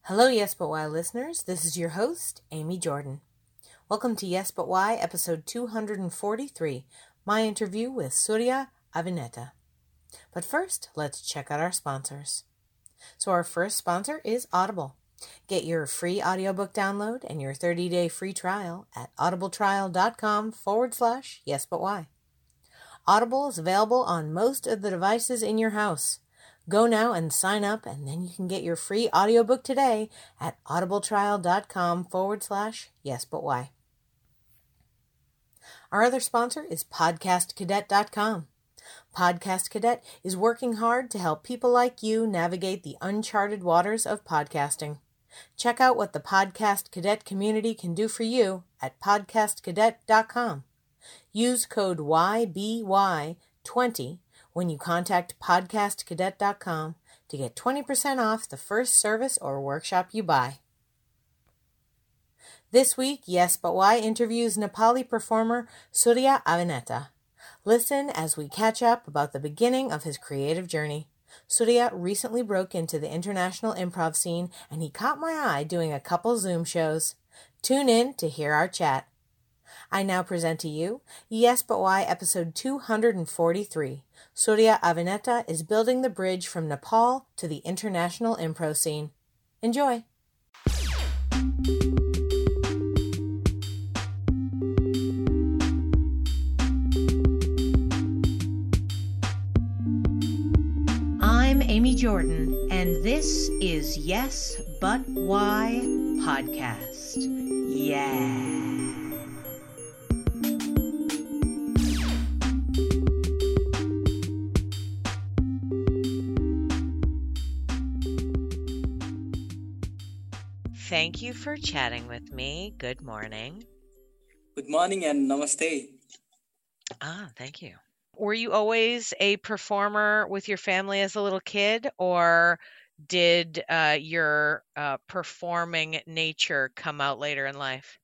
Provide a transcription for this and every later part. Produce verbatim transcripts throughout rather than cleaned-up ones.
Hello, Yes But Why listeners. This is your host, Amy Jordan. Welcome to Yes But Why, episode two hundred forty-three, my interview with Surya Avineta. But first, let's check out our sponsors. So our first sponsor is Audible. Get your free audiobook download and your thirty-day free trial at audibletrial.com forward slash Yes But Why. Audible is available on most of the devices in your house. Go now and sign up, and then you can get your free audiobook today at audibletrial.com forward slash Yes But Why. Our other sponsor is podcast cadet dot com. Podcast Cadet is working hard to help people like you navigate the uncharted waters of podcasting. Check out what the Podcast Cadet community can do for you at podcast cadet dot com. Use code Y B Y twenty when you contact podcast cadet dot com to get twenty percent off the first service or workshop you buy. This week, Yes But Why interviews Nepali performer Surya Avineta. Listen as we catch up about the beginning of his creative journey. Surya recently broke into the international improv scene, and he caught my eye doing a couple Zoom shows. Tune in to hear our chat. I now present to you Yes But Why episode two hundred forty-three. Surya Avineta is building the bridge from Nepal to the international improv scene. Enjoy! I'm Amy Jordan, and this is Yes But Why podcast. Yeah! Thank you for chatting with me. Good morning. Good morning and namaste. Ah, thank you. Were you always a performer with your family as a little kid, or did uh, your uh, performing nature come out later in life?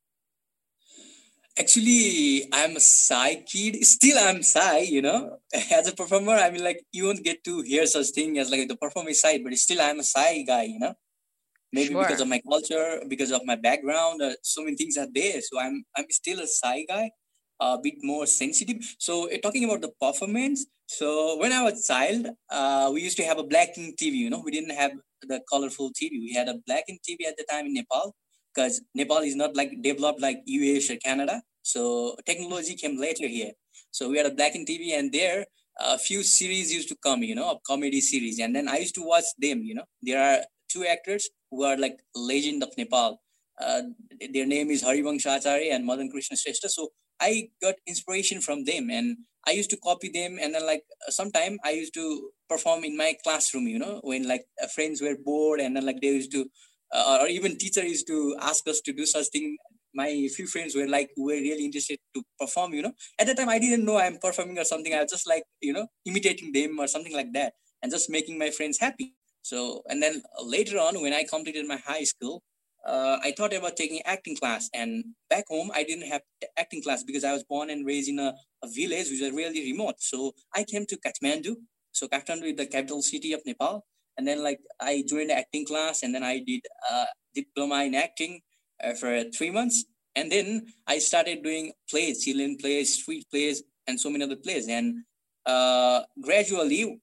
Actually, I'm a shy kid. Still, I'm shy, you know. As a performer, I mean, like, you won't get to hear such thing as like the performance side, but still, I'm a shy guy, you know. Maybe Sure. because of my culture, because of my background, uh, so many things are there. So I'm I'm still a shy guy, a bit more sensitive. So uh, talking about the performance, so when I was a child, uh, we used to have a black and T V. You know, we didn't have the colorful T V. We had a black and T V at the time in Nepal, because Nepal is not like developed like U S or Canada. So technology came later here. So we had a black and T V, and there a few series used to come, you know, a comedy series, and then I used to watch them. You know, there are two actors who are like legend of Nepal. Uh, their name is Harivansh Acharya and Madan Krishna Shrestha. So I got inspiration from them, and I used to copy them. And then like sometime I used to perform in my classroom, you know, when like uh, friends were bored, and then like they used to, uh, or even teacher used to ask us to do such thing. My few friends were like, were really interested to perform, you know. At that time, I didn't know I'm performing or something. I was just like, you know, imitating them or something like that, and just making my friends happy. So, and then later on, when I completed my high school, uh, I thought about taking acting class. And back home, I didn't have acting class because I was born and raised in a, a village which is really remote. So I came to Kathmandu. So Kathmandu is the capital city of Nepal. And then like I joined the acting class, and then I did a diploma in acting uh, for three months. And then I started doing plays, children plays, street plays, and so many other plays. And uh, gradually,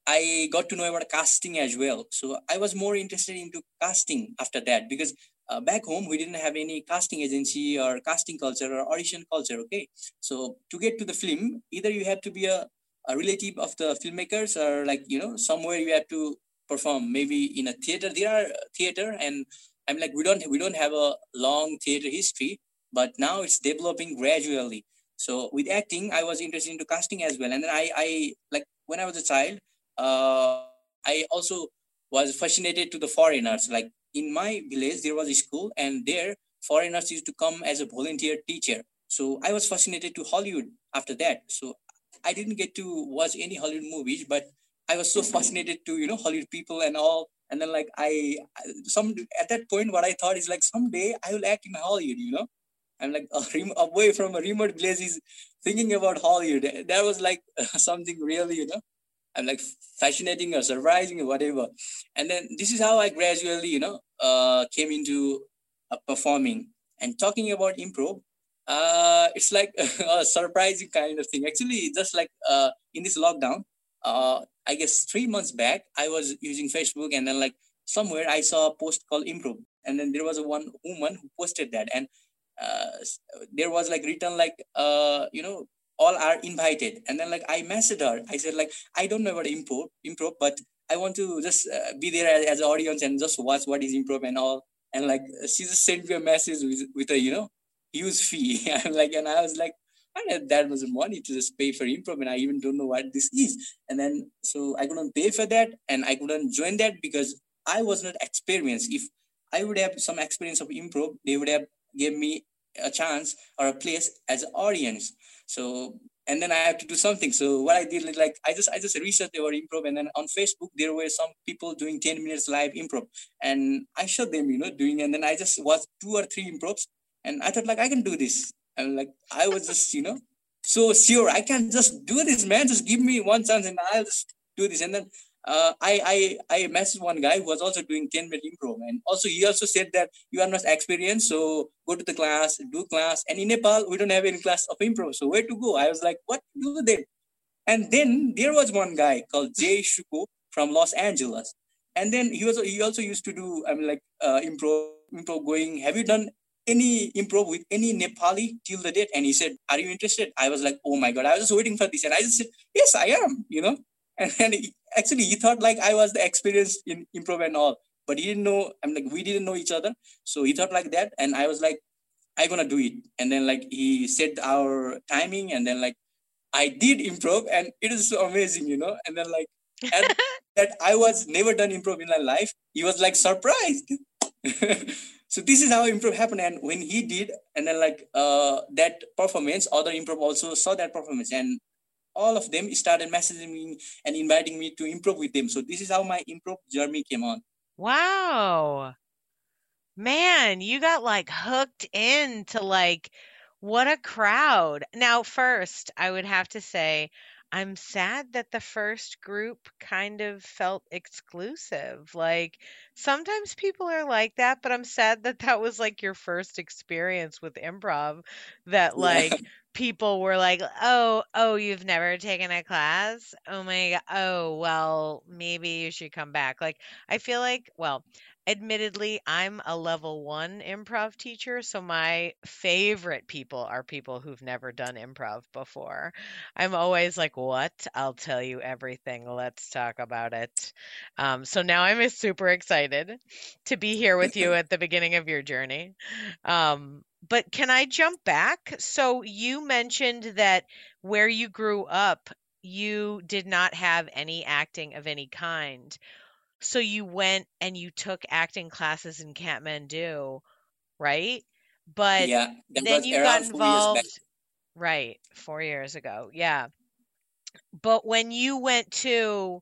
I got to know about casting as well. So I was more interested into casting after that, because uh, back home we didn't have any casting agency or casting culture or audition culture. Okay, so to get to the film, either you have to be a, a relative of the filmmakers, or like you know somewhere you have to perform. Maybe in a theater, there are theater, and I'm like we don't we don't have a long theater history, but now it's developing gradually. So with acting, I was interested into casting as well, and then I I like when I was a child. Uh, I also was fascinated to the foreigners. Like in my village, there was a school, and there foreigners used to come as a volunteer teacher. So I was fascinated to Hollywood after that. So I didn't get to watch any Hollywood movies, but I was so fascinated to you know Hollywood people and all. And then like I some at that point, what I thought is like someday I will act in Hollywood. You know, I'm like uh, away from a remote place is thinking about Hollywood. That was like something really you know I'm like fascinating or surprising or whatever. And then this is how I gradually, you know, uh, came into uh, performing. And talking about improv, uh, it's like a surprising kind of thing. Actually, just like uh, in this lockdown, uh, I guess three months back, I was using Facebook, and then like somewhere I saw a post called improv, and then there was a one woman who posted that, and uh, there was like written like uh, you know all are invited, and then like I messaged her. I said like I don't know about improv, improv, but I want to just uh, be there as, as an audience and just watch what is improv and all. And like she just sent me a message with with a you know huge fee. I'm like, and I was like, I had that much money to just pay for improv, and I even don't know what this is. And then so I couldn't pay for that, and I couldn't join that because I was not experienced. If I would have some experience of improv, they would have gave me a chance or a place as an audience. So and then I have to do something. So what I did, like I just I just researched about improv, and then on Facebook there were some people doing ten minutes live improv, and I showed them, you know, doing, and then I just watched two or three improvs, and I thought like I can do this, and like I was just you know so sure I can just do this, man. Just give me one chance, and I'll just do this, and then uh, I I I messaged one guy who was also doing ten minute improv, and also he also said that you are not experienced, so go to the class, do class. And in Nepal we don't have any class of improv, so where to go? I was like, what to do then? And then there was one guy called Jay Shuko from Los Angeles, and then he was he also used to do I mean like uh, improv improv going. Have you done any improv with any Nepali till the date? And he said, are you interested? I was like, oh my god, I was just waiting for this, and I just said, yes, I am, you know. And then he, actually he thought like I was the experienced in improv and all, but he didn't know. I'm like we didn't know each other, so he thought like that, and I was like, I'm gonna do it. And then like he said our timing, and then like I did improv, and it is so amazing, you know. And then like and that I was never done improv in my life. He was like surprised. So this is how improv happened. And when he did, and then like uh, that performance, other improv also saw that performance, and all of them started messaging me and inviting me to improv with them. So this is how my improv journey came on. Wow. Man, you got like hooked into like what a crowd. Now, first, I would have to say I'm sad that the first group kind of felt exclusive. Like sometimes people are like that, but I'm sad that that was like your first experience with improv, that Yeah. like people were like, "Oh, oh, you've never taken a class? Oh my God. Oh, well, maybe you should come back." Like I feel like, well, admittedly, I'm a level one improv teacher, so my favorite people are people who've never done improv before. I'm always like, "What? I'll tell you everything. Let's talk about it." Um, so now I'm super excited to be here with you at the beginning of your journey. Um, but can I jump back? So you mentioned that where you grew up, you did not have any acting of any kind. So you went and you took acting classes in Kathmandu, right? But Yeah, that then was you got around four years back. involved, right, four years ago. Yeah. But when you went to,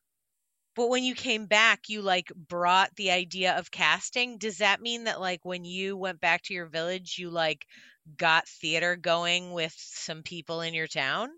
but when you came back, you like brought the idea of casting. Does that mean that like when you went back to your village, you like got theater going with some people in your town?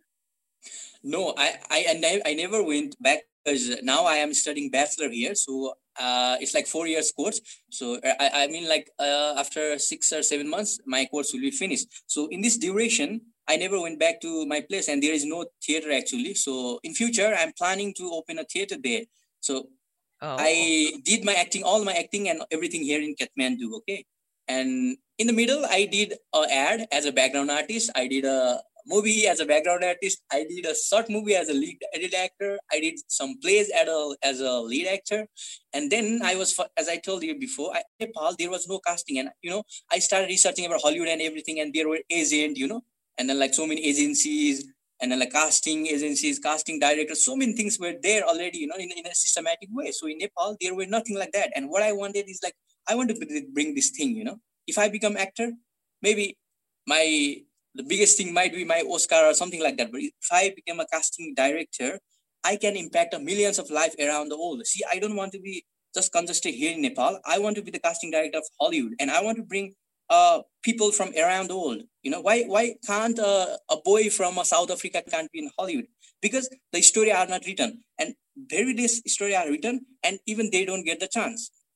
No, I I and I, I never went back because now I am studying bachelor here. So uh, it's like four years course. So uh, I I mean like uh, after six or seven months, my course will be finished. So in this duration, I never went back to my place, and there is no theater actually. So in future, I'm planning to open a theater there. So Oh. I did my acting, all my acting and everything here in Kathmandu. Okay, and in the middle, I did a ad as a background artist. I did a movie as a background artist. I did a short movie as a lead, lead actor. I did some plays at a, as a lead actor, and then I was, as I told you before, I, Nepal there was no casting, and you know I started researching about Hollywood and everything, and there were agents, you know, and then like so many agencies, and then like casting agencies, casting directors, so many things were there already, you know, in, in a systematic way. So in Nepal, there were nothing like that. And what I wanted is like, I want to bring this thing, you know, if I become actor, maybe my, the biggest thing might be my Oscar or something like that. But if I become a casting director, I can impact a millions of life around the world. See, I don't want to be just congested here in Nepal. I want to be the casting director of Hollywood, and I want to bring uh, people from around the world. You know, why why can't uh, a boy from uh, South Africa can't be in Hollywood? Because the story are not written, and very less story are written, and even they don't get the chance.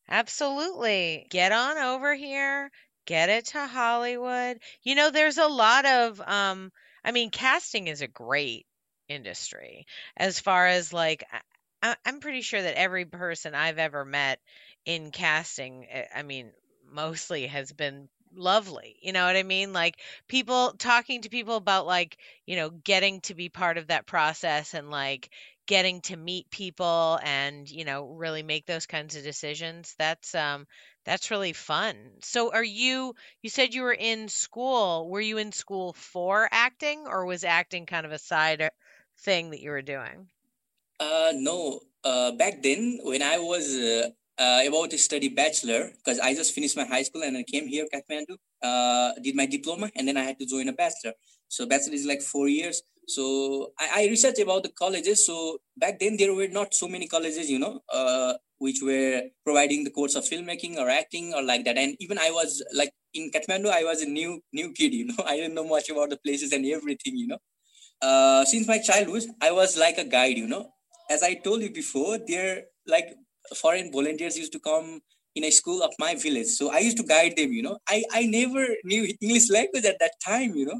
Absolutely. Get on over here, get it to Hollywood. You know, there's a lot of um I mean, casting is a great industry as far as like I, I'm pretty sure that every person I've ever met in casting, eh, I mean, mostly has been lovely. You know what I mean? Like people talking to people about like, you know, getting to be part of that process and like getting to meet people and, you know, really make those kinds of decisions. That's um that's really fun. So are you you said you were in school. Were you in school for acting or was acting kind of a side uh, thing that you were doing? Uh, no. Uh, back then, when I was uh, uh, about to study bachelor, because I just finished my high school and I came here, Kathmandu, uh, did my diploma, and then I had to join a bachelor. So bachelor is like four years. So I, I researched about the colleges. So back then there were not so many colleges, you know, uh, which were providing the course of filmmaking or acting or like that. And even I was like in Kathmandu, I was a new new kid, you know. I didn't know much about the places and everything, you know. Uh, since my childhood, I was like a guide, you know. As I told you before, there like foreign volunteers used to come in a school of my village. So I used to guide them, you know. I, I never knew English language at that time, you know.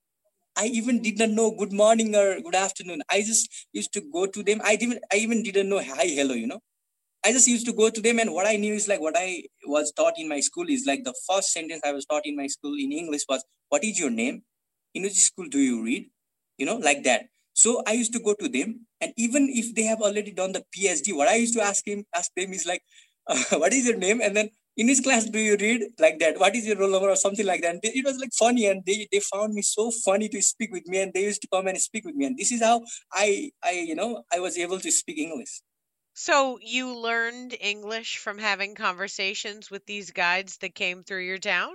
I even did not know good morning or good afternoon. I just used to go to them. I didn't I even didn't know hi, hello, you know. I just used to go to them, and what I knew is like what I was taught in my school is like the first sentence I was taught in my school in English was, "What is your name? In which school do you read?" You know, like that. So I used to go to them, and even if they have already done the PhD, what I used to ask him, ask them is like, uh, "What is your name?" And then in which class do you read? Like that. What is your roll number or something like that? And they, it was like funny, and they they found me so funny to speak with me, and they used to come and speak with me, and this is how I I you know I was able to speak English. So you learned English from having conversations with these guides that came through your town?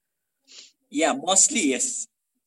Yeah, mostly yes.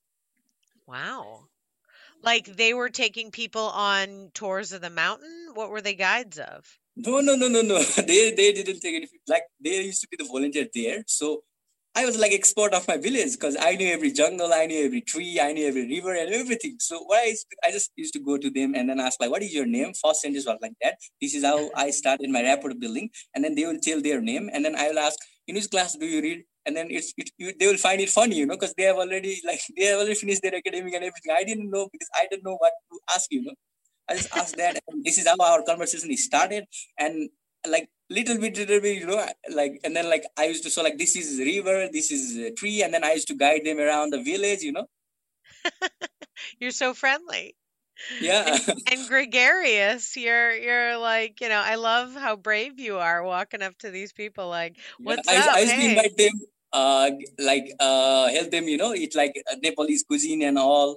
Wow. Like they were taking people on tours of the mountain? What were they guides of? No, no, no, no, no. They they didn't take any. Like they used to be the volunteer there. So I was like expert of my village because I knew every jungle, I knew every tree, I knew every river and everything. So what I used to, I just used to go to them and then ask like, "What is your name?" First sentence was like that. This is how I started my rapport building, and then they will tell their name, and then I will ask, "In which class do you read?" And then it's it, you, they will find it funny, you know, because they have already like they have already finished their academic and everything. I didn't know because I didn't know what to ask, you know. I just asked that, and this is how our conversation started. And like little bit, little bit, you know, like, and then like I used to so like this is river, this is a tree, and then I used to guide them around the village, you know. You're so friendly Yeah, and and gregarious. You're you're like, you know, I love how brave you are walking up to these people like, yeah. "What's I used, I up? used to Hey." invite them, uh, like uh, help them, you know, eat like uh, Nepalese cuisine and all.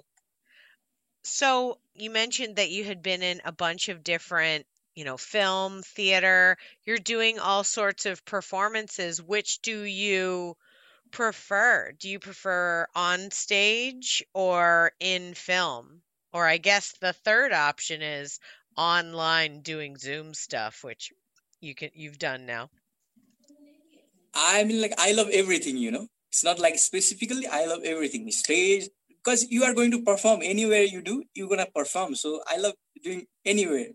So you mentioned that you had been in a bunch of different, you know, film, theater. You're doing all sorts of performances. Which do you prefer? Do you prefer on stage or in film? Or I guess the third option is online doing Zoom stuff, which you can you've done now. I mean, like I love everything, you know. It's not like specifically I love everything. Stage because you are going to perform anywhere you do, you're gonna perform. So I love doing anywhere.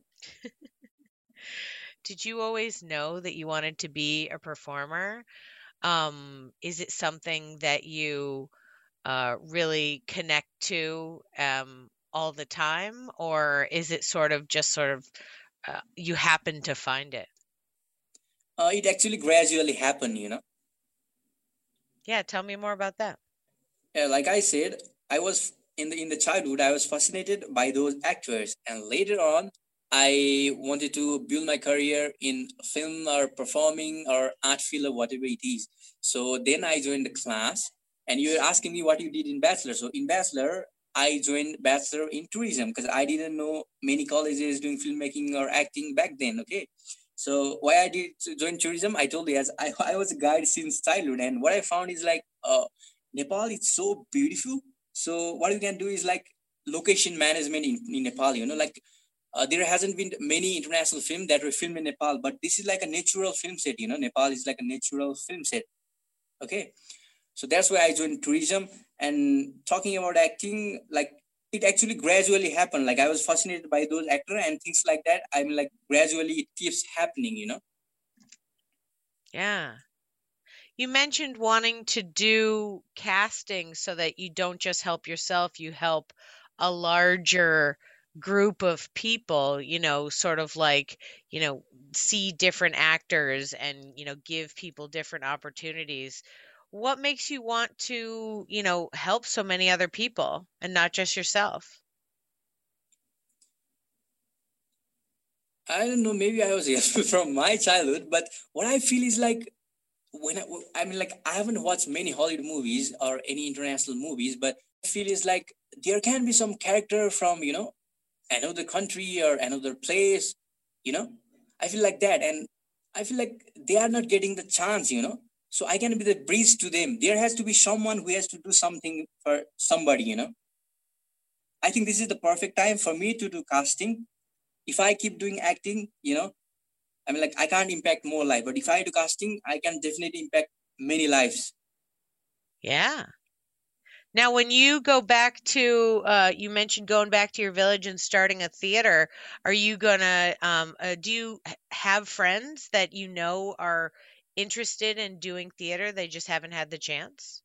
Did you always know that you wanted to be a performer? Um, is it something that you uh, really connect to um, all the time, or is it sort of just sort of uh, you happen to find it? Uh, it actually gradually happened, you know. Yeah, tell me more about that. Uh, like I said, I was in the in the childhood I was fascinated by those actors, and later on, I wanted to build my career in film or performing or art field or whatever it is. So then I joined the class, and you're asking me what you did in bachelor. So in bachelor, I joined bachelor in tourism because I didn't know many colleges doing filmmaking or acting back then. Okay, so why I did join tourism, I told you as I, I was a guide since childhood, and what I found is like uh, Nepal is so beautiful. So what you can do is like location management in, in Nepal. You know, like uh, there hasn't been many international films that were filmed in Nepal, but this is like a natural film set. You know, Nepal is like a natural film set. Okay, so that's why I joined tourism. And talking about acting, like it actually gradually happened. Like I was fascinated by those actors and things like that. I mean, like gradually it keeps happening. You know. Yeah. You mentioned wanting to do casting so that you don't just help yourself, you help a larger group of people, you know, sort of like, you know, see different actors and, you know, give people different opportunities. What makes you want to, you know, help so many other people and not just yourself? I don't know, maybe I was from my childhood, but what I feel is like when I, I mean, like I haven't watched many Hollywood movies or any international movies, but I feel is like there can be some character from, you know, another country or another place, you know. I feel like that, and I feel like they are not getting the chance, you know. So I can be the breeze to them. There has to be someone who has to do something for somebody, you know. I think this is the perfect time for me to do casting. If I keep doing acting, you know, I mean, like I can't impact more life, but if I do casting, I can definitely impact many lives. Yeah. Now, when you go back to, uh, you mentioned going back to your village and starting a theater. Are you gonna, um, uh, do you h- have friends that you know are interested in doing theater? They just haven't had the chance?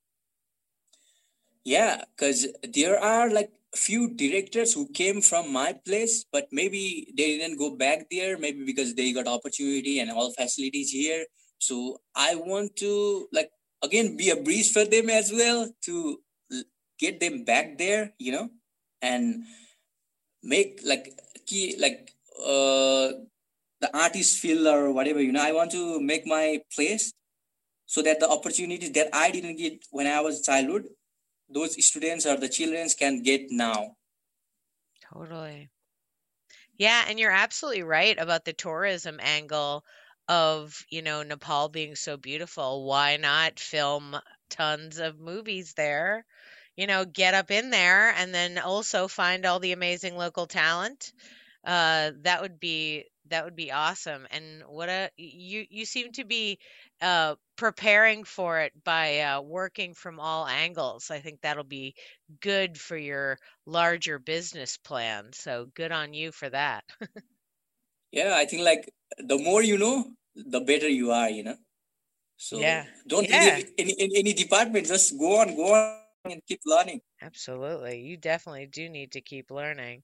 Yeah, because there are like few directors who came from my place, but maybe they didn't go back there, maybe because they got opportunity and all facilities here. So I want to like again be a breeze for them as well to l- get them back there, you know, and make like key like uh the artist feel or whatever, you know. I want to make my place so that the opportunities that I didn't get when I was childhood, those students or the children can get now. Totally. Yeah, and you're absolutely right about the tourism angle of, you know, Nepal being so beautiful. Why not film tons of movies there? You know, get up in there and then also find all the amazing local talent. Uh, that would be that would be awesome. And what a you you seem to be uh preparing for it by uh working from all angles. I think that'll be good for your larger business plan. So good on you for that. Yeah, I think like the more you know, the better you are, you know. So Yeah. don't Yeah. leave any, any, any department, just go on, go on and keep learning. Absolutely. You definitely do need to keep learning.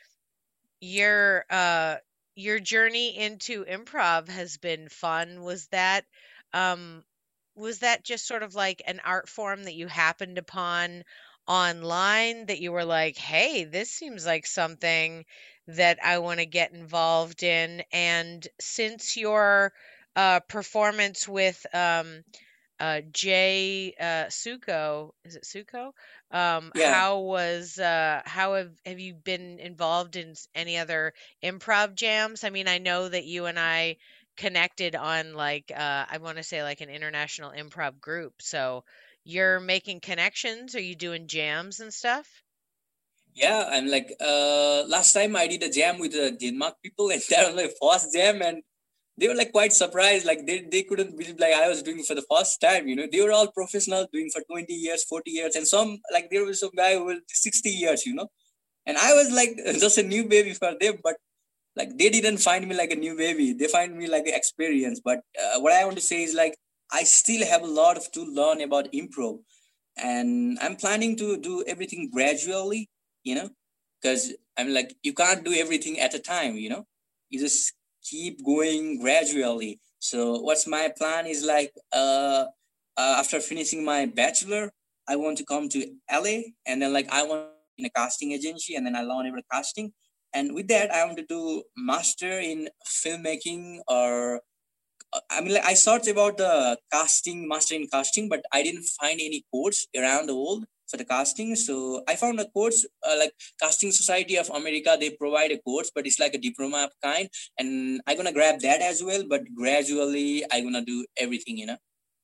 Your uh your journey into improv has been fun. Was that um was that just sort of like an art form that you happened upon online that you were like, "Hey, this seems like something that I want to get involved in." And since your uh performance with um uh, Jay uh, Suko. Is it Suko? Um, Yeah, how was uh, how have have you been involved in s- any other improv jams? I mean, I know that you and I connected on like uh, I want to say like an international improv group. So you're making connections. Are you doing jams and stuff? yeah. I'm like, uh, last time I did a jam with the Denmark people, and that was my first jam, and they were like quite surprised. Like they, they couldn't believe like I was doing it for the first time. You know, they were all professional doing for twenty years, forty years, and some like there was some guy who was sixty years. You know, and I was like just a new baby for them, but like they didn't find me like a new baby, they find me like an experience. But uh, what I want to say is like I still have a lot of to learn about improv, and I'm planning to do everything gradually, you know, because I'm like you can't do everything at a time, you know. You just keep going gradually. So what's my plan is like uh, uh after finishing my bachelor, I want to come to L A, and then like I want in a casting agency, and then I learn about casting, and with that I want to do master in filmmaking. Or uh, I mean, like I searched about the casting, master in casting, but I didn't find any course around the world for the casting. So I found a course uh, like Casting Society of America. They provide a course, but it's like a diploma kind, and I'm gonna grab that as well. But gradually, I'm gonna do everything, you know.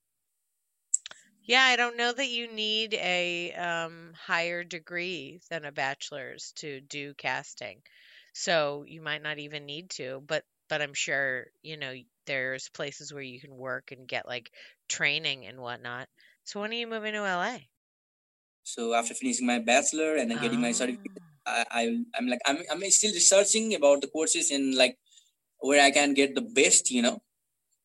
Yeah, I don't know that you need a um, higher degree than a bachelor's to do casting. So you might not even need to, but but I'm sure, you know, there's places where you can work and get like training and whatnot. So when are you moving to L A? So after finishing my bachelor and then getting my Oh, certificate, I, I I'm like I'm I'm still researching about the courses and like where I can get the best, you know,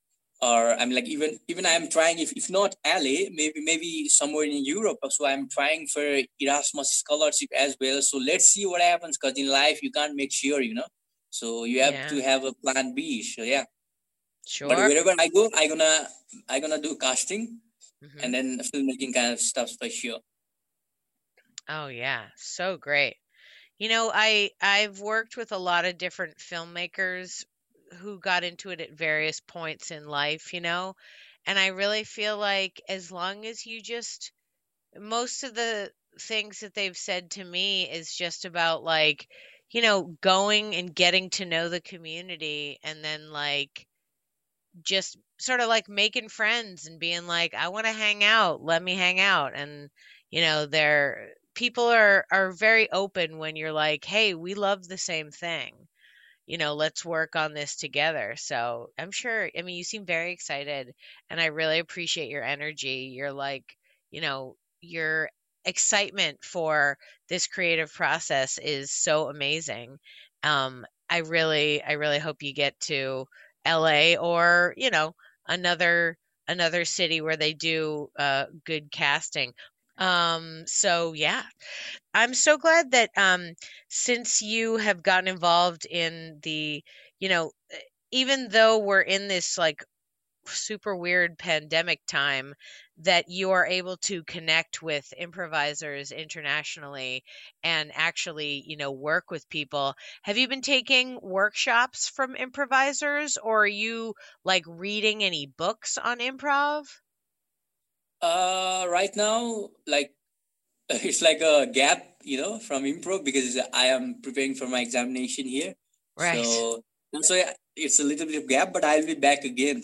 or I'm like even even I'm trying, if, if not L A, maybe maybe somewhere in Europe. So I'm trying for Erasmus scholarship as well. So let's see what happens, because in life you can't make sure, you know. So you have Yeah. to have a plan B. So yeah. Sure. But wherever I go, I gonna I gonna do casting, Mhm. and then filmmaking kind of stuff for sure. Oh yeah, so great. You know, I I've worked with a lot of different filmmakers who got into it at various points in life, you know, and I really feel like as long as you just most of the things that they've said to me is just about like, you know, going and getting to know the community and then like just sort of like making friends and being like, I want to hang out, let me hang out. And, you know, they're people are are very open when you're like, hey, we love the same thing. You know, let's work on this together. So I'm sure, I mean, you seem very excited and I really appreciate your energy. You're like, you know, your excitement for this creative process is so amazing. Um, I really, I really hope you get to L A or, you know, another another city where they do uh, good casting. Um, so yeah, I'm so glad that um, since you have gotten involved in the, you know, e- even though we're in this like super weird pandemic time, that you are able to connect with improvisers internationally and actually, you know, work with people. Have you been taking workshops from improvisers or are you like reading any books on improv? Uh, right now, like it's like a gap, you know, from improv, because I am preparing for my examination here. Right. So so yeah, it's a little bit of gap, but I'll be back again.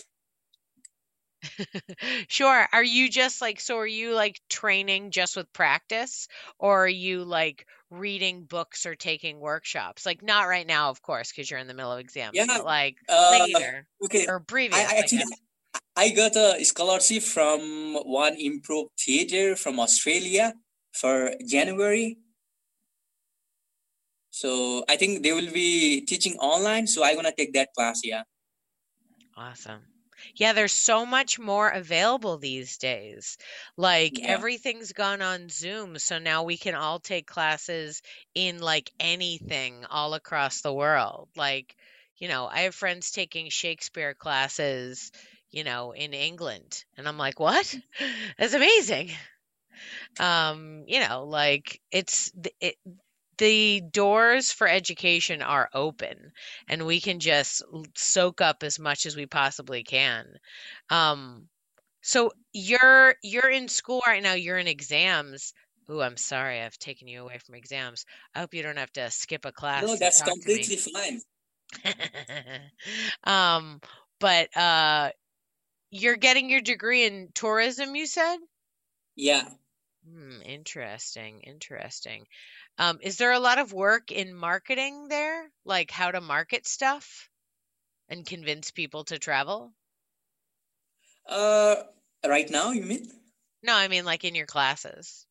Sure. Are you just like, so are you like training just with practice or are you like reading books or taking workshops? Like not right now, of course, because you're in the middle of exams, Yeah. but like Uh, later okay. or I, previous, I I actually guess. I got a scholarship from one improv theater from Australia for January. So I think they will be teaching online. So I'm gonna take that class. Yeah. Awesome. Yeah, there's so much more available these days. Like Yeah. everything's gone on Zoom, so now we can all take classes in like anything all across the world. Like, you know, I have friends taking Shakespeare classes, you know, in England, and I'm like, "What? That's amazing." Um, you know, like it's th- it, the doors for education are open and we can just l- soak up as much as we possibly can. Um, so you're you're in school right now, you're in exams. Ooh, I'm sorry I've taken you away from exams. I hope you don't have to skip a No, class to that's talk to me. completely fine. Um, but uh you're getting your degree in tourism, you said? Yeah. Hmm, interesting, interesting. Um, is there a lot of work in marketing there? Like how to market stuff and convince people to travel? Uh, right now, you mean? No, I mean like in your classes.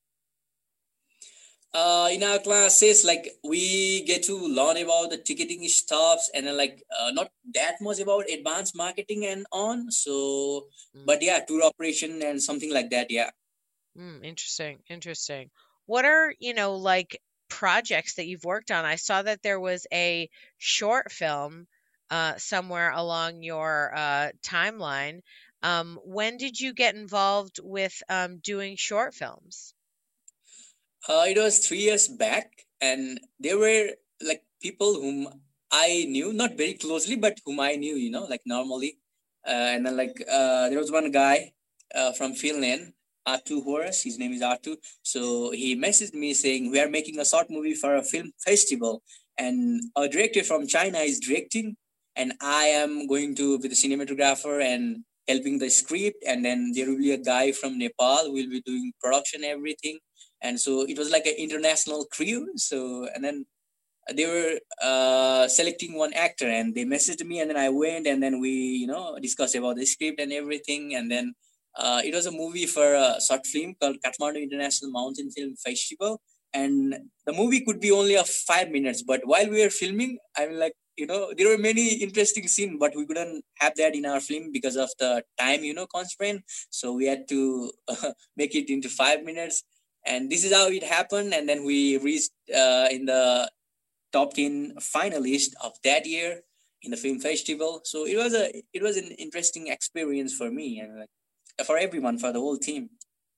Uh, in our classes, like we get to learn about the ticketing stuffs, and then like uh, not that much about advanced marketing and on. So, Mm, but yeah, tour operation and something like that. Yeah. mm, interesting, interesting. What are, you know, like projects that you've worked on? I saw that there was a short film uh, somewhere along your uh, timeline. Um, when did you get involved with um, doing short films? Uh, it was three years back, and there were like people whom I knew, not very closely, but whom I knew, you know, like normally. Uh, and then like uh, there was one guy uh, from Finland, Artu Horace. His name is Artu. So he messaged me saying we are making a short movie for a film festival, and a director from China is directing, and I am going to be the cinematographer and helping the script, and then there will be a guy from Nepal who will be doing production everything. And so it was like an international crew. So and then they were uh, selecting one actor, and they messaged me, and then I went, and then we you know discussed about the script and everything. And then uh, it was a movie for a short film called Kathmandu International Mountain Film Festival. And the movie could be only of five minutes, but while we were filming, I mean, like you know, there were many interesting scenes, but we couldn't have that in our film because of the time, you know, constraint. So we had to uh, make it into five minutes. And this is how it happened. And then we reached uh, in the top ten finalist of that year in the film festival. So it was a it was an interesting experience for me and like for everyone, for the whole team.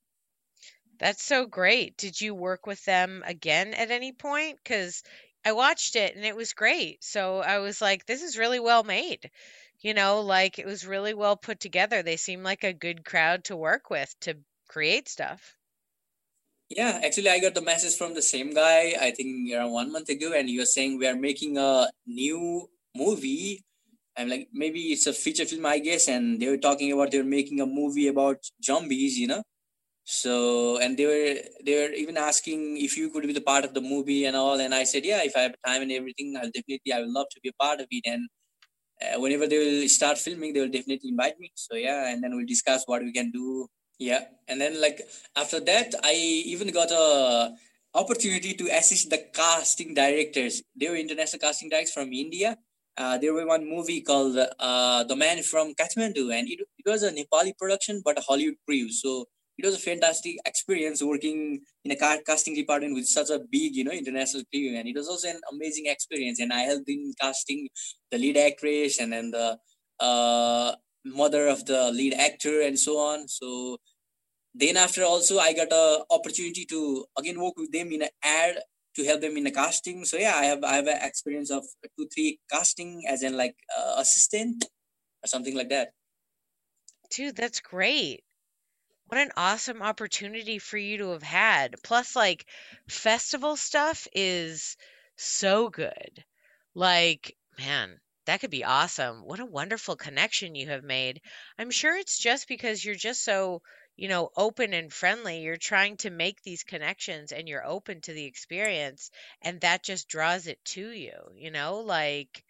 That's so great. Did you work with them again at any point? Because I watched it and it was great. So I was like, this is really well made. You know, like it was really well put together. They seem like a good crowd to work with to create stuff. Yeah, actually, I got the message from the same guy, I think around one month ago, and he was saying we are making a new movie. I'm like, maybe it's a feature film, I guess. And they were talking about they're making a movie about zombies, you know. So, and they were they were even asking if you could be the part of the movie and all. And I said, yeah, if I have time and everything, I'll definitely, I would love to be a part of it. And uh, whenever they will start filming, they will definitely invite me. So yeah, and then we'll discuss what we can do. Yeah, and then like after that, I even got a opportunity to assist the casting directors. They were international casting directors from India. Uh, there were one movie called uh, The Man from Kathmandu, and it, it was a Nepali production but a Hollywood crew. So it was a fantastic experience working in a car casting department with such a big, you know, international crew, and it was also an amazing experience. And I helped in casting the lead actress and then the uh, mother of the lead actor and so on. So then after also I got a opportunity to again work with them in an ad to help them in the casting. So yeah, I have I have an experience of two three casting as in like uh, assistant or something like that. Dude, that's great. What an awesome opportunity for you to have had. Plus, like, festival stuff is so good. Like, man, that could be awesome. What a wonderful connection you have made. I'm sure it's just because you're just so, you know, open and friendly. You're trying to make these connections and you're open to the experience, and that just draws it to you, you know? Like,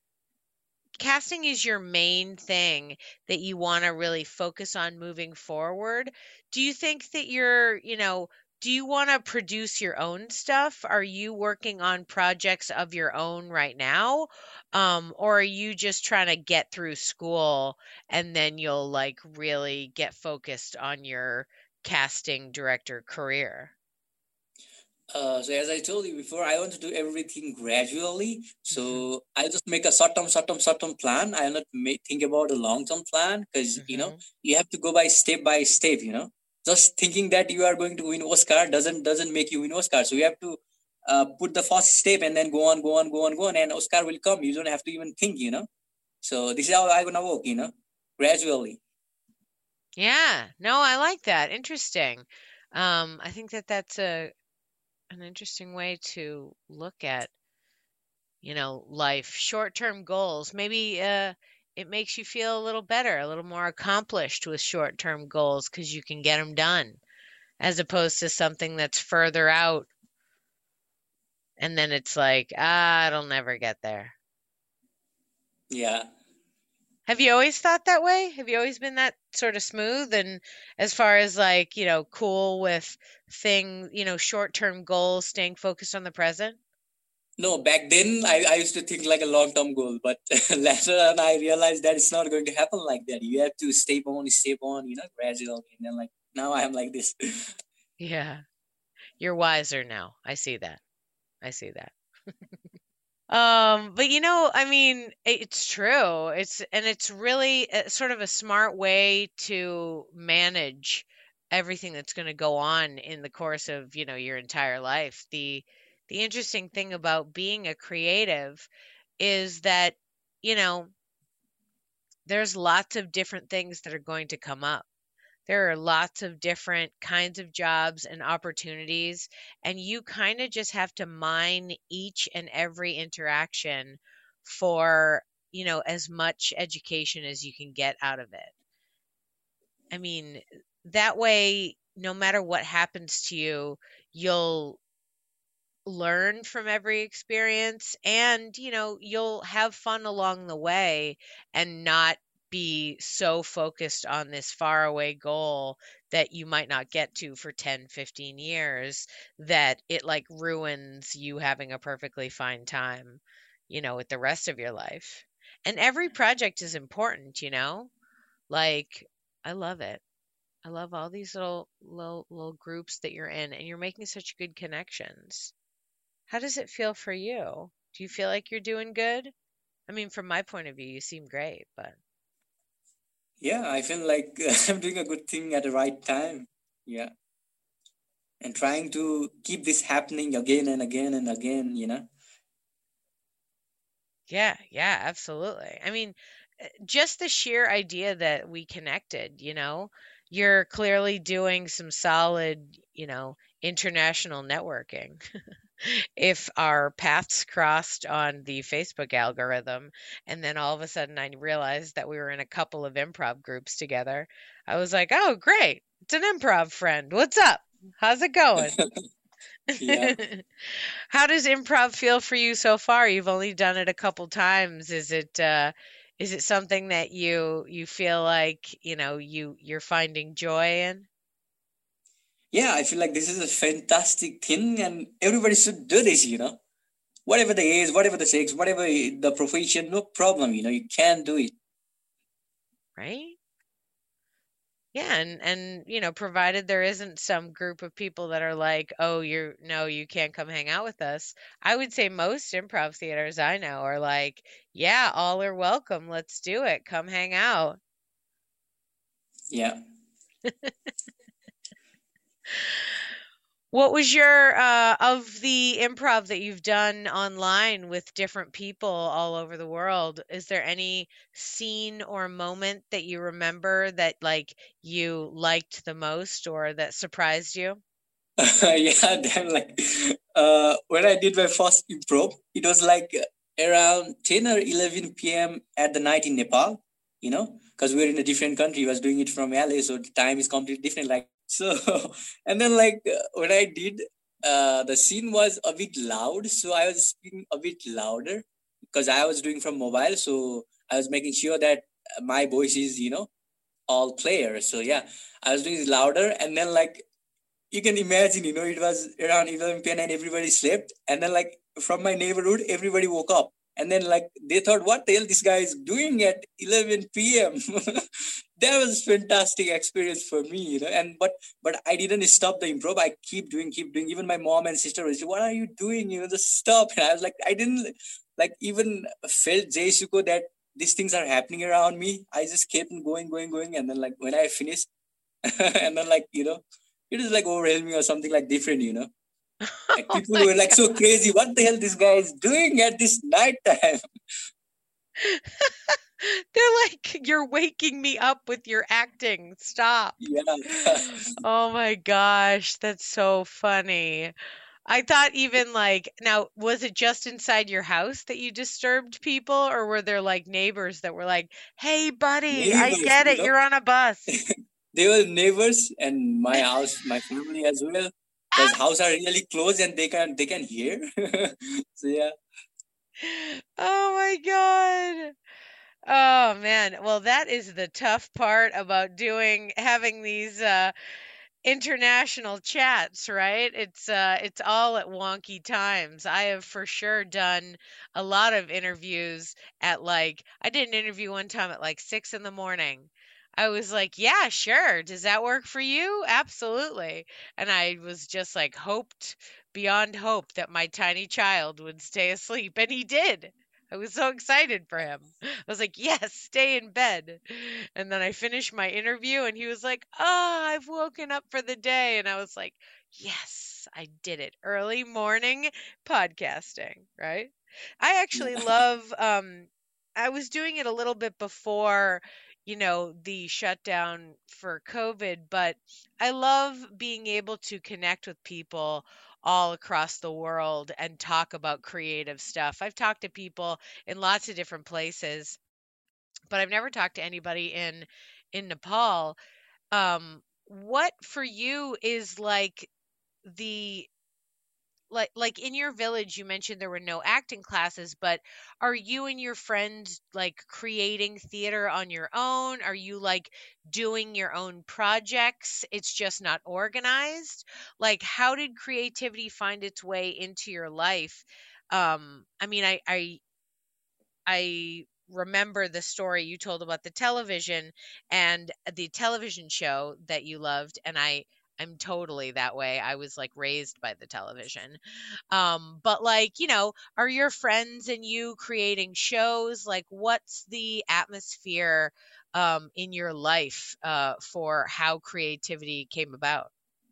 casting is your main thing that you want to really focus on moving forward. Do you think that you're, you know, do you want to produce your own stuff? Are you working on projects of your own right now? Um, or are you just trying to get through school and then you'll like really get focused on your casting director career? Uh, so as I told you before, I want to do everything gradually. Hmm. So I'll just make a short term, short term, short term plan. I'll not make, think about a long term plan because you know Hmm. you have to go by step by step. You know, just thinking that you are going to win Oscar doesn't doesn't make you win Oscar. So you have to uh, put the first step and then go on, go on, go on, go on, and Oscar will come. You don't have to even think. You know. So this is how I'm gonna work. You know, gradually. Yeah, no, I like that. Interesting. Um, I think that that's a an interesting way to look at, you know, life. Short-term goals. Maybe uh, it makes you feel a little better, a little more accomplished with short-term goals because you can get them done, as opposed to something that's further out and then it's like, ah, it'll never get there. Yeah. Have you always thought that way? Have you always been that sort of smooth and as far as like, you know, cool with thing, you know, short-term goals, staying focused on the present? No, back then I, I used to think like a long term goal, but later on I realized that it's not going to happen like that. You have to step on, step on, you know, gradually. And then like now I am like this. Yeah. You're wiser now. I see that. I see that. Um, but you know, I mean, it's true. It's and it's really a, sort of a smart way to manage everything that's going to go on in the course of, you know, your entire life. The the interesting thing about being a creative is that, you know, there's lots of different things that are going to come up. There are lots of different kinds of jobs and opportunities, and you kind of just have to mine each and every interaction for, you know, as much education as you can get out of it. I mean, that way, no matter what happens to you, you'll learn from every experience and, you know, you'll have fun along the way and not be so focused on this faraway goal that you might not get to for ten, fifteen years that it like ruins you having a perfectly fine time. you know, with the rest of your life. And every project is important, you know? Like, I love it. I love all these little little little groups that you're in, and you're making such good connections. How does it feel for you? Do you feel like you're doing good? I mean, from my point of view, you seem great, but Yeah, I feel like I'm doing a good thing at the right time. Yeah. And trying to keep this happening again and again and again, you know? yeah, yeah, absolutely. I mean, uh, just the sheer idea that we connected, you know, you're clearly doing some solid, you know, international networking. If our paths crossed on the Facebook algorithm, and then all of a sudden I realized that we were in a couple of improv groups together, I was like, oh, great. It's an improv friend. What's up? How's it going? Yeah. How does improv feel for you so far? You've only done it a couple times. Is it uh is it something that you you feel like, you know, you you're finding joy in? Yeah, I feel like this is a fantastic thing and everybody should do this, you know? Whatever the age, whatever the sex, whatever the profession, no problem, you know, you can do it. Right? Yeah, and and you know, provided there isn't some group of people that are like, "Oh, you're no, you can't come hang out with us." I would say most improv theaters I know are like, "Yeah, all are welcome. Let's do it. Come hang out." Yeah. What was your uh of the improv that you've done online with different people all over the world? Is there any scene or moment that you remember that like you liked the most or that surprised you? Yeah, then like uh when I did my first improv, it was like around ten or eleven p.m. at the night in Nepal, you know, because we're in a different country. I was doing it from L A, so the time is completely different. Like so, and then like uh, when I did, uh, the scene was a bit loud, so I was speaking a bit louder because I was doing from mobile, so I was making sure that my voice is, you know, all clear. So yeah, I was doing it louder, and then like you can imagine, you know, it was around eleven p m and everybody slept. And then, like, from my neighborhood, everybody woke up. And then, like, they thought, what the hell this guy is doing at eleven p m? That was fantastic experience for me, you know. And but but I didn't stop the improv. I keep doing, keep doing. Even my mom and sister was, what are you doing? You know, just stop. And I was like, I didn't like even felt Jay Suko that these things are happening around me. I just kept going, going, going. And then like when I finished, and then like, you know, it is like overwhelming or something like different, you know. Like Oh people my were like God. so crazy. What the hell this guy is doing at this night time? They're like, you're waking me up with your acting. Stop. Yeah. Oh my gosh, that's so funny. I thought even like, now, was it just inside your house that you disturbed people, or were there like neighbors that were like, hey, buddy, I Neighbors, get you it, know. you're on a bus? They were neighbors and my house, my family as well. Because house are really close and they can they can hear. So yeah. Oh my God. Oh man. Well, that is the tough part about doing having these uh international chats, right? It's uh it's all at wonky times. I have for sure done a lot of interviews at like I did an interview one time at like six in the morning. I was like, "Yeah, sure. Does that work for you?" Absolutely. And I was just like hoped beyond hope that my tiny child would stay asleep, and he did. I was so excited for him. I was like, "Yes, stay in bed." And then I finished my interview and he was like, "Oh, I've woken up for the day." And I was like, "Yes, I did it. Early morning podcasting, right?" I actually Yeah. love um I was doing it a little bit before, you know, the shutdown for COVID, but I love being able to connect with people all across the world and talk about creative stuff. I've talked to people in lots of different places, but I've never talked to anybody in in Nepal. Um, what for you is like the like like in your village you mentioned there were no acting classes, but are you and your friends like creating theater on your own? Are you like doing your own projects? It's just not organized. Like how did creativity find its way into your life? Um, I mean, I I I remember the story you told about the television and the television show that you loved, and I I'm totally that way. I was like raised by the television. Um, but like, you know, are your friends and you creating shows? Like, what's the atmosphere um, in your life uh, for how creativity came about?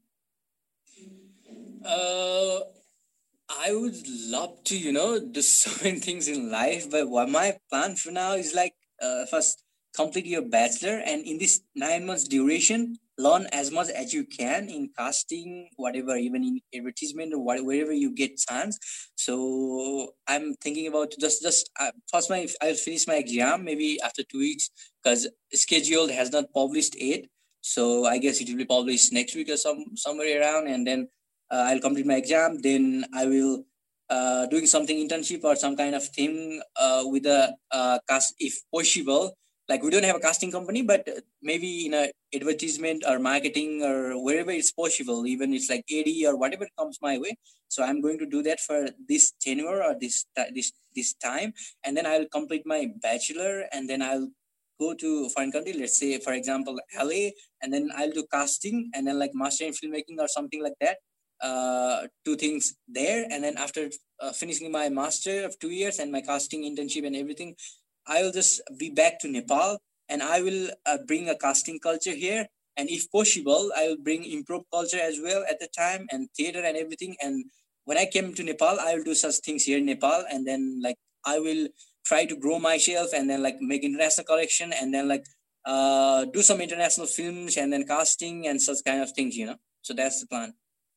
Uh, I would love to, you know, do so many things in life, but what my plan for now is like uh, first complete your bachelor, and in this nine months duration, learn as much as you can in casting, whatever, even in advertisement or what, wherever you get chance. So I'm thinking about just just uh, first my I'll finish my exam maybe after two weeks because scheduled has not published yet. So I guess it will be published next week or some somewhere around, and then uh, I'll complete my exam. Then I will uh, doing something internship or some kind of thing uh, with a uh, cast if possible. Like we don't have a casting company, but maybe in a advertisement or marketing or wherever it's possible, even it's like A D or whatever comes my way. So I'm going to do that for this tenure or this this this time, and then I'll complete my bachelor, and then I'll go to foreign country. Let's say, for example, L A, and then I'll do casting, and then like master in filmmaking or something like that. Uh, two things there, and then after uh, finishing my master of two years and my casting internship and everything, I will just be back to Nepal, and I will uh, bring a casting culture here. And if possible, I will bring improv culture as well at the time and theater and everything. And when I came to Nepal, I will do such things here in Nepal. And then like I will try to grow myself and then like make international collection and then like uh, do some international films and then casting and such kind of things, you know. So that's the plan.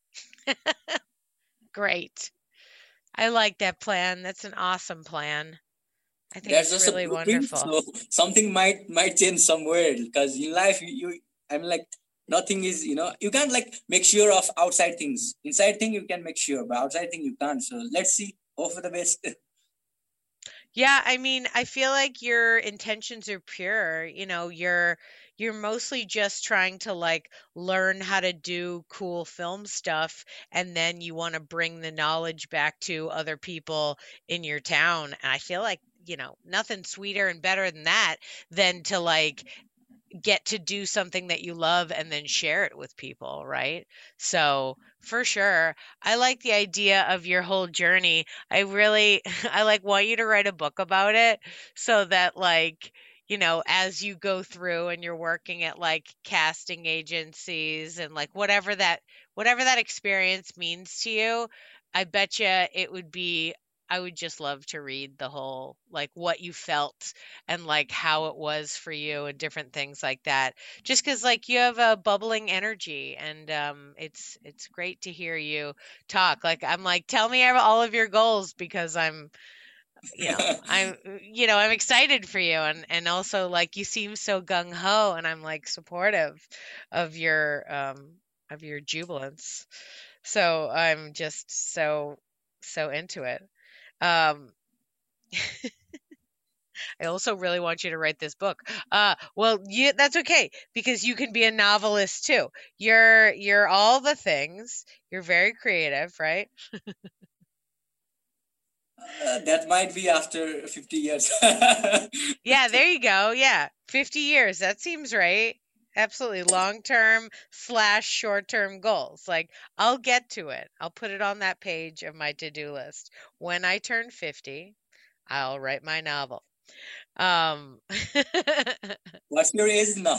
Great. I like that plan. That's an awesome plan. I think That's it's just really a blueprint, wonderful. so something might might change somewhere because in life you, you I mean like nothing is, you know, you can't like make sure of outside things. Inside thing you can make sure, but outside thing you can't. So let's see. Hope for the best. Yeah, I mean, I feel like your intentions are pure. You know, you're you're mostly just trying to like learn how to do cool film stuff, and then you want to bring the knowledge back to other people in your town. And I feel like, you know, nothing sweeter and better than that than to like get to do something that you love and then share it with people, right? So, for sure, I like the idea of your whole journey. I really I like want you to write a book about it so that like, you know, as you go through and you're working at like casting agencies and like whatever that whatever that experience means to you, I bet you it would be I would just love to read the whole like what you felt and like how it was for you and different things like that. Just because like you have a bubbling energy and um, it's it's great to hear you talk. Like I'm like, tell me all of your goals because I'm you know I'm you know I'm excited for you and and also like you seem so gung ho and I'm like supportive of your um of your jubilance. So I'm just so so into it. Um, I also really want you to write this book. Uh, well, you, that's okay because you can be a novelist too. You're you're all the things. You're very creative, right? Uh, that might be after fifty years. Yeah, there you go. Yeah, fifty years. That seems right. Absolutely. Long term slash short term goals. Like, I'll get to it. I'll put it on that page of my to do list. When I turn fifty, I'll write my novel. Um, What's your age now?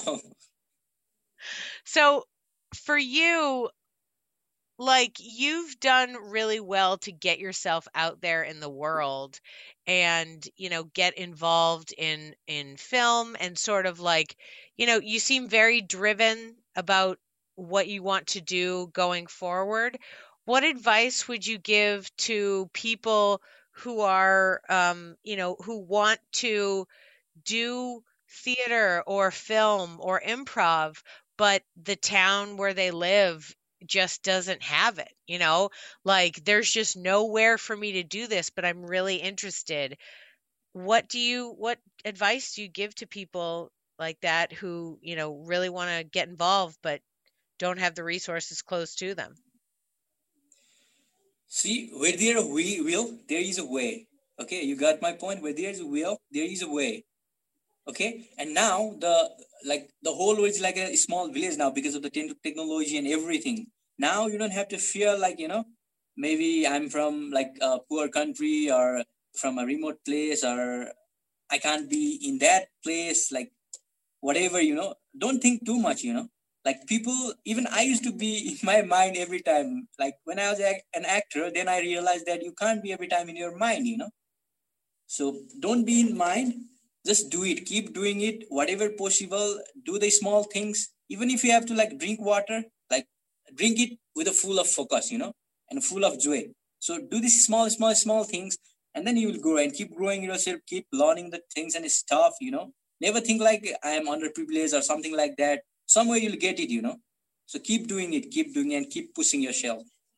so for you, like you've done really well to get yourself out there in the world and, you know, get involved in in film and sort of like, you know, you seem very driven about what you want to do going forward. What advice would you give to people who are, um, you know, who want to do theater or film or improv, but the town where they live just doesn't have it, you know? Like there's just nowhere for me to do this, but I'm really interested. What do you what advice do you give to people like that who, you know, really want to get involved but don't have the resources close to them? See, where there we will, there is a way. Okay, you got my point. Where there is a will, there is a way. Okay, and now the like the whole world is like a small village now because of the te- technology and everything. Now you don't have to fear like you know maybe I'm from like a poor country or from a remote place or I can't be in that place like whatever you know. Don't think too much. You know, like people. Even I used to be in my mind every time. Like when I was a- an actor, then I realized that you can't be every time in your mind. You know, so don't be in mind. Just do it. Keep doing it. Whatever possible. Do the small things. Even if you have to like drink water, like drink it with a full of focus, you know, and full of joy. So do these small, small, small things, and then you will grow and keep growing yourself. Keep learning the things and stuff, you know. Never think like I am underprivileged or something like that. Somewhere you'll get it, you know. So keep doing it. Keep doing it and keep pushing yourself.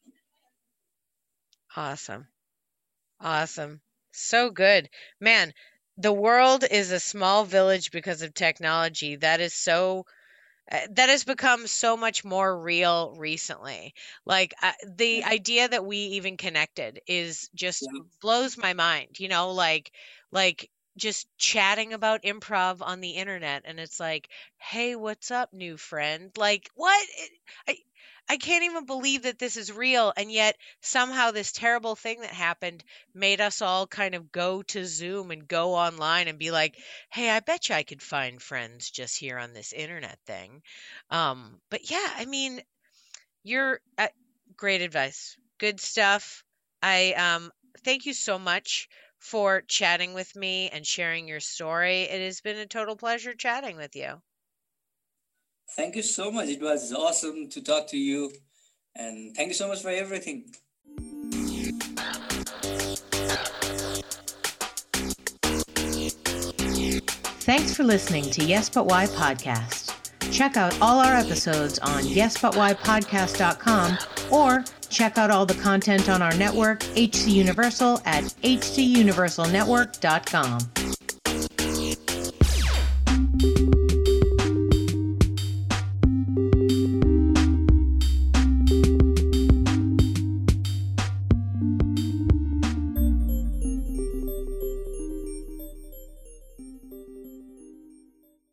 Awesome. Awesome. So good. Man, the world is a small village because of technology. That is so, uh, that has become so much more real recently. Like uh, the Yeah. idea that we even connected is just Yeah. blows my mind, you know, like, like just chatting about improv on the internet. And it's like, hey, what's up, new friend? Like, what? It- I, I can't even believe that this is real. And yet somehow this terrible thing that happened made us all kind of go to Zoom and go online and be like, hey, I bet you I could find friends just here on this internet thing. Um, but yeah, I mean, you're uh, great advice. Good stuff. I um thank you so much for chatting with me and sharing your story. It has been a total pleasure chatting with you. Thank you so much. It was awesome to talk to you. And thank you so much for everything. Thanks for listening to Yes But Why podcast. Check out all our episodes on yes but why podcast dot com or check out all the content on our network, H C Universal, at h c universal network dot com.